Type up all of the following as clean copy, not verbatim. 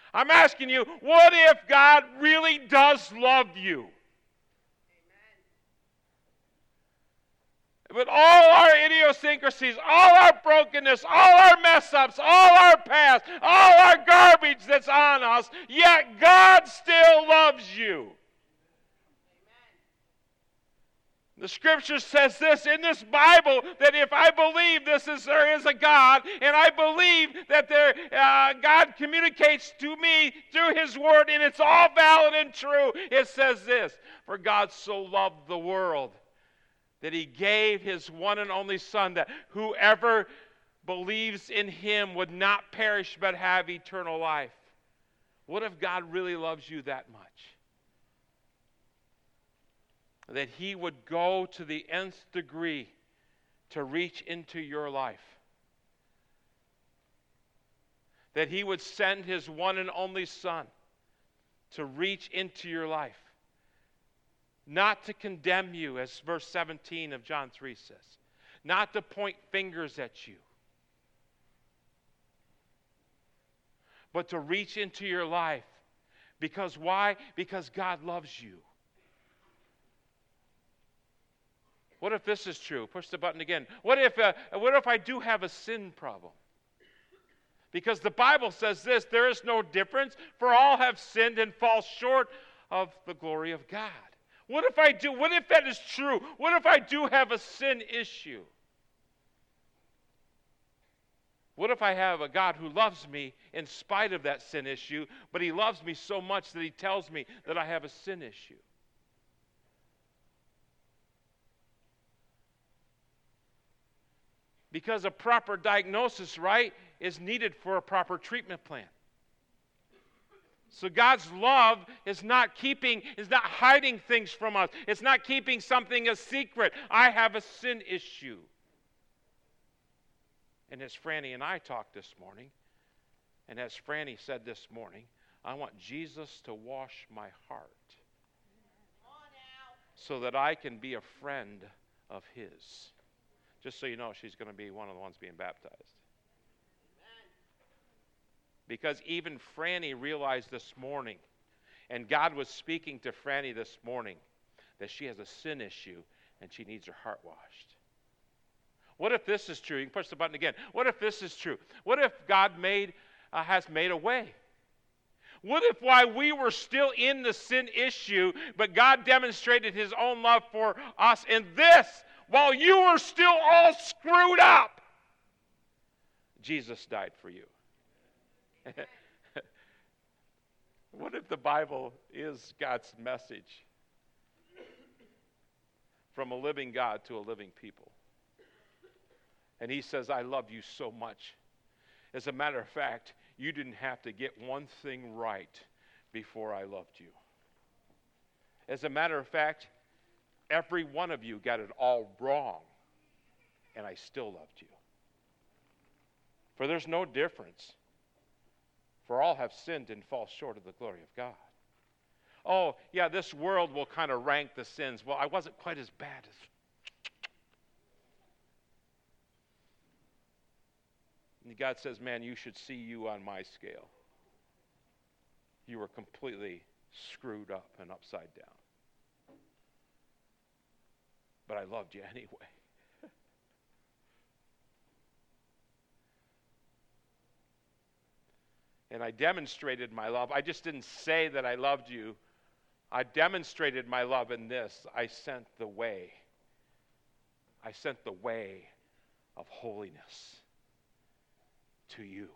I'm asking you, what if God really does love you? With all our idiosyncrasies, all our brokenness, all our mess-ups, all our past, all our garbage that's on us, yet God still loves you. The Scripture says this in this Bible, that if I believe there is a God, and I believe that God communicates to me through His Word, and it's all valid and true, it says this, for God so loved the world that He gave His one and only Son, that whoever believes in Him would not perish but have eternal life. What if God really loves you that much? That He would go to the nth degree to reach into your life. That He would send His one and only Son to reach into your life. Not to condemn you, as verse 17 of John 3 says. Not to point fingers at you. But to reach into your life. Because why? Because God loves you. What if this is true? Push the button again. What if I do have a sin problem? Because the Bible says this, there is no difference, for all have sinned and fall short of the glory of God. What if I do? What if that is true? What if I do have a sin issue? What if I have a God who loves me in spite of that sin issue, but He loves me so much that He tells me that I have a sin issue? Because a proper diagnosis, right, is needed for a proper treatment plan. So God's love is not hiding things from us. It's not keeping something a secret. I have a sin issue. And as Franny and I talked this morning, and as Franny said this morning, I want Jesus to wash my heart so that I can be a friend of His. Just so you know, she's going to be one of the ones being baptized. Because even Franny realized this morning, and God was speaking to Franny this morning, that she has a sin issue and she needs her heart washed. What if this is true? You can push the button again. What if this is true? What if God has made a way? What if while we were still in the sin issue, but God demonstrated His own love for us in this, while you were still all screwed up, Jesus died for you? What if the Bible is God's message from a living God to a living people? And He says, I love you so much. As a matter of fact, you didn't have to get one thing right before I loved you. As a matter of fact, every one of you got it all wrong, and I still loved you. For there's no difference. For all have sinned and fall short of the glory of God. Oh, yeah, this world will kind of rank the sins. Well, I wasn't quite as bad as... And God says, man, you should see you on my scale. You were completely screwed up and upside down. But I loved you anyway. And I demonstrated my love. I just didn't say that I loved you. I demonstrated my love in this. I sent the way. I sent the way of holiness to you.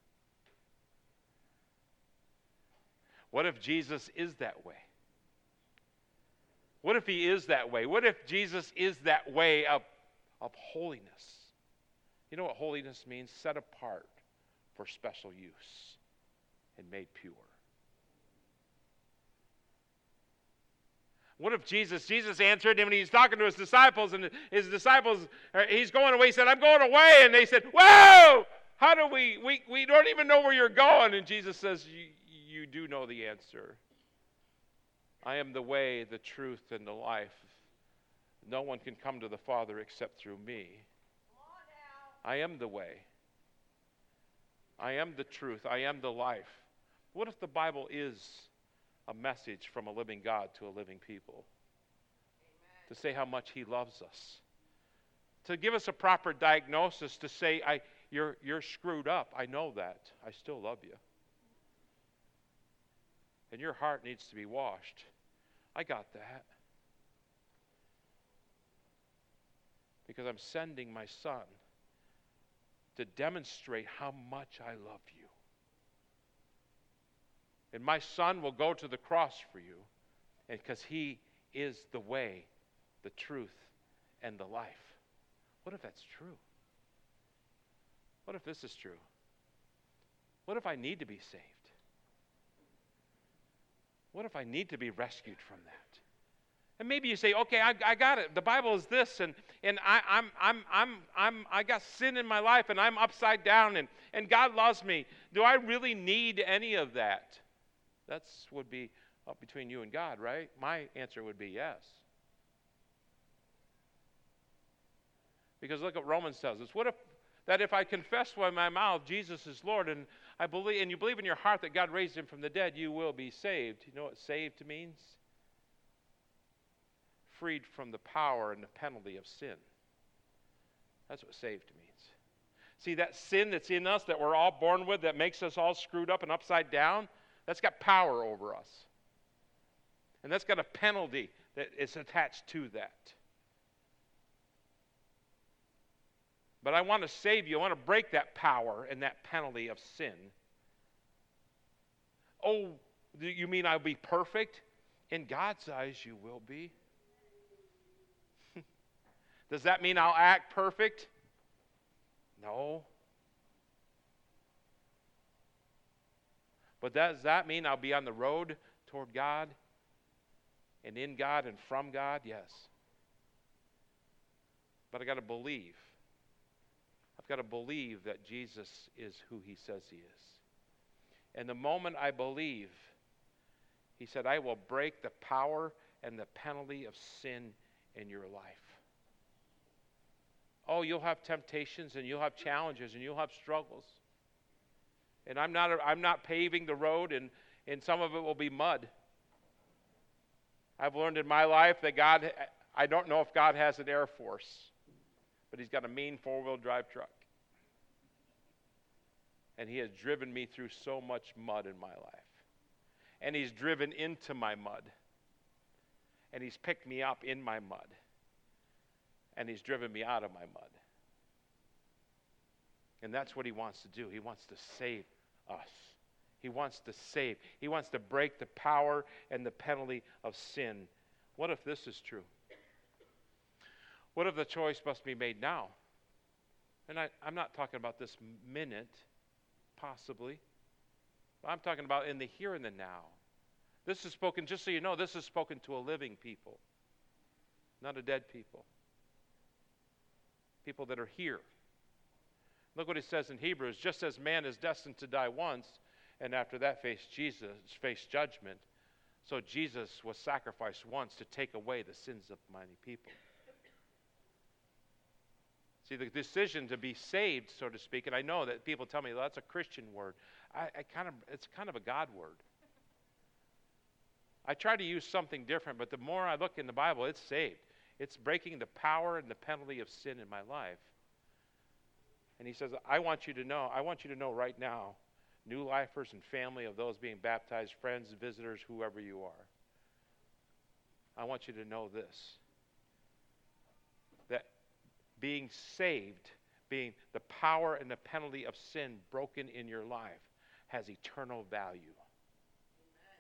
What if Jesus is that way? What if He is that way? What if Jesus is that way of holiness? You know what holiness means? Set apart for special use and made pure. What if Jesus answered him, and He's talking to His disciples, and His disciples, He's going away. He said, I'm going away. And they said, whoa, how do we don't even know where you're going. And Jesus says, you do know the answer. I am the way, the truth, and the life. No one can come to the Father except through me. I am the way. I am the truth. I am the life. What if the Bible is a message from a living God to a living people? Amen. To say how much He loves us. To give us a proper diagnosis, to say, you're screwed up. I know that. I still love you. And your heart needs to be washed. I got that. Because I'm sending my Son to demonstrate how much I love you. And my Son will go to the cross for you, and because He is the way, the truth, and the life. What if that's true? What if this is true? What if I need to be saved? What if I need to be rescued from that? And maybe you say, okay, I got it. The Bible is this, and I got sin in my life, and I'm upside down, and God loves me. Do I really need any of that? That would be up between you and God, right? My answer would be yes. Because look what Romans tells us. What if that if I confess with my mouth Jesus is Lord, and I believe, and you believe in your heart that God raised Him from the dead, you will be saved. You know what saved means? Freed from the power and the penalty of sin. That's what saved means. See, that sin that's in us that we're all born with, that makes us all screwed up and upside down, that's got power over us. And that's got a penalty that is attached to that. But I want to save you. I want to break that power and that penalty of sin. Oh, you mean I'll be perfect? In God's eyes, you will be. Does that mean I'll act perfect? No. But does that mean I'll be on the road toward God and in God and from God? Yes. But I got to believe. I've got to believe that Jesus is who He says He is. And the moment I believe, He said, I will break the power and the penalty of sin in your life. Oh, you'll have temptations and you'll have challenges and you'll have struggles. And I'm not paving the road, and some of it will be mud. I've learned in my life that I don't know if God has an Air Force, but He's got a mean four-wheel drive truck. And He has driven me through so much mud in my life. And He's driven into my mud. And He's picked me up in my mud. And He's driven me out of my mud. And that's what He wants to do. He wants to save us. He wants to save. He wants to break the power and the penalty of sin. What if this is true? What if the choice must be made now? And I'm not talking about this minute, possibly. But I'm talking about in the here and the now. This is spoken, just so you know, this is spoken to a living people, not a dead people. People that are here. Look what it says in Hebrews. Just as man is destined to die once, and after that face judgment, so Jesus was sacrificed once to take away the sins of many people. See, the decision to be saved, so to speak, and I know that people tell me, well, that's a Christian word. It's kind of a God word. I try to use something different, but the more I look in the Bible, it's saved. It's breaking the power and the penalty of sin in my life. And He says, I want you to know right now, new lifers and family of those being baptized, friends, visitors, whoever you are. I want you to know this, that being saved, being the power and the penalty of sin broken in your life, has eternal value. Amen.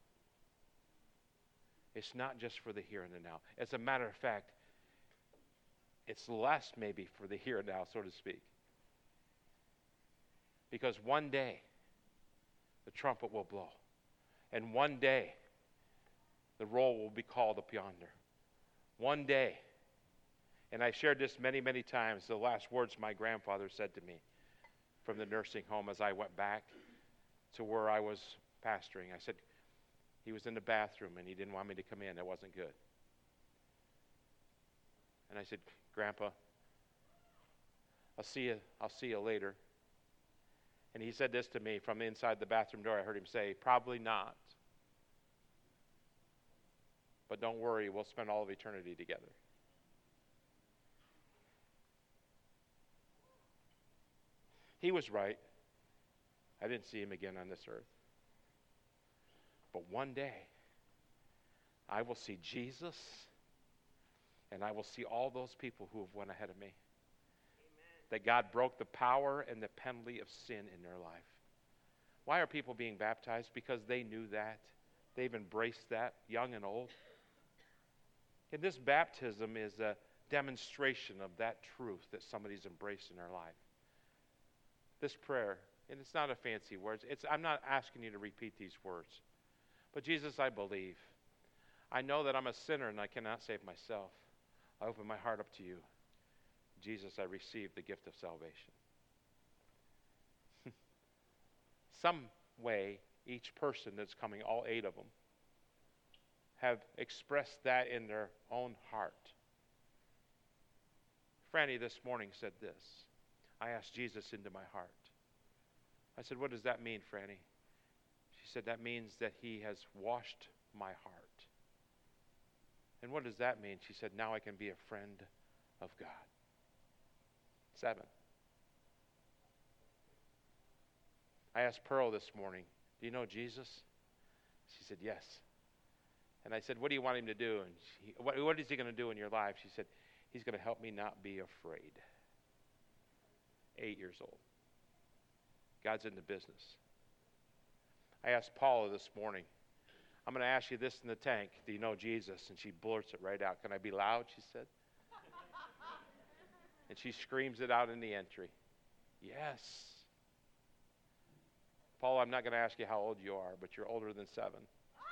It's not just for the here and the now. As a matter of fact, it's less maybe for the here and now, so to speak. Because one day, the trumpet will blow. And one day, the roll will be called up yonder. One day, and I've shared this many, many times, the last words my grandfather said to me from the nursing home as I went back to where I was pastoring. I said, he was in the bathroom and he didn't want me to come in. That wasn't good. And I said, Grandpa, I'll see you later. And he said this to me from inside the bathroom door. I heard him say, "Probably not. But don't worry, we'll spend all of eternity together." He was right. I didn't see him again on this earth. But one day, I will see Jesus, and I will see all those people who have went ahead of me. Amen. That God broke the power and the penalty of sin in their life. Why are people being baptized? Because they knew that. They've embraced that, young and old. And this baptism is a demonstration of that truth that somebody's embraced in their life. This prayer, and it's not a fancy words. I'm not asking you to repeat these words. But Jesus, I believe. I know that I'm a sinner and I cannot save myself. I open my heart up to you. Jesus, I receive the gift of salvation. Some way, each person that's coming, all 8 of them, have expressed that in their own heart. Franny this morning said this. I asked Jesus into my heart. I said, "What does that mean, Franny?" She said, "That means that he has washed my heart." "And what does that mean?" She said, "Now I can be a friend of God." 7. I asked Pearl this morning, "Do you know Jesus?" She said, "Yes." And I said, "What do you want him to do?" And what is he going to do in your life? She said, "He's going to help me not be afraid." 8 years old. God's in the business. I asked Paula this morning, "I'm going to ask you this in the tank. Do you know Jesus?" And she blurts it right out. "Can I be loud?" she said. And she screams it out in the entry. Yes. Paula, I'm not going to ask you how old you are, but you're older than 7.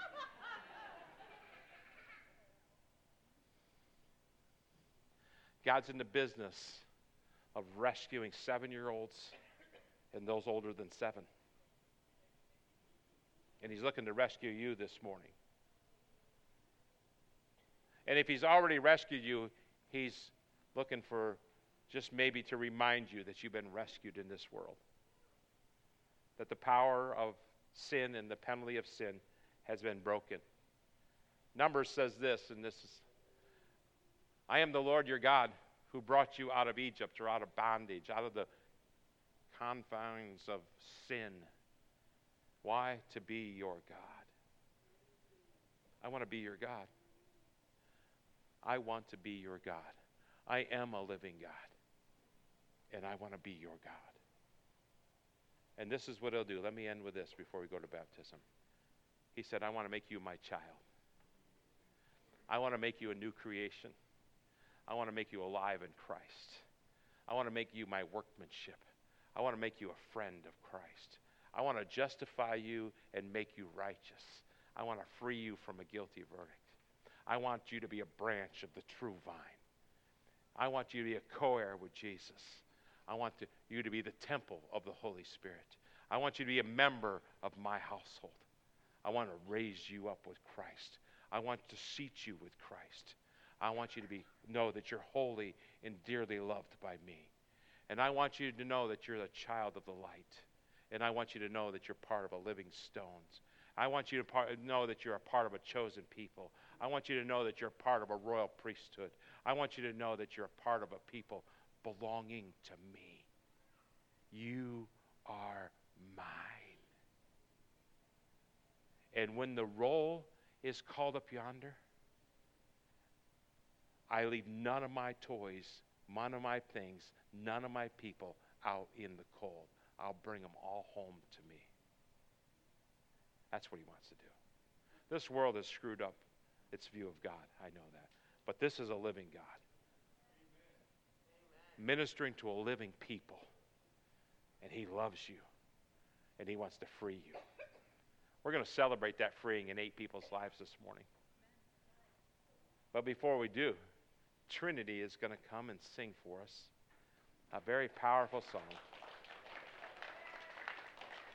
God's in the business of rescuing 7-year-olds and those older than 7. And he's looking to rescue you this morning. And if he's already rescued you, he's looking for just maybe to remind you that you've been rescued in this world. That the power of sin and the penalty of sin has been broken. Numbers says this, and this is, "I am the Lord your God who brought you out of Egypt," or out of bondage, out of the confines of sin. Why? To be your God. I want to be your God. I want to be your God. I am a living God. And I want to be your God. And this is what he'll do. Let me end with this before we go to baptism. He said, "I want to make you my child. I want to make you a new creation. I want to make you alive in Christ. I want to make you my workmanship. I want to make you a friend of Christ. I want to justify you and make you righteous. I want to free you from a guilty verdict. I want you to be a branch of the true vine. I want you to be a co-heir with Jesus. I want you to be the temple of the Holy Spirit. I want you to be a member of my household. I want to raise you up with Christ. I want to seat you with Christ. I want you to know that you're holy and dearly loved by me. And I want you to know that you're a child of the light. And I want you to know that you're part of a living stones. I want you to know that you're a part of a chosen people. I want you to know that you're part of a royal priesthood. I want you to know that you're a part of a people belonging to me. You are mine. And when the roll is called up yonder, I leave none of my toys, none of my things, none of my people out in the cold. I'll bring them all home to me. That's what he wants to do. This world has screwed up its view of God. I know that. But this is a living God. Amen. Ministering to a living people. And he loves you. And he wants to free you. We're going to celebrate that freeing in 8 people's lives this morning. But before we do, Trinity is going to come and sing for us a very powerful song.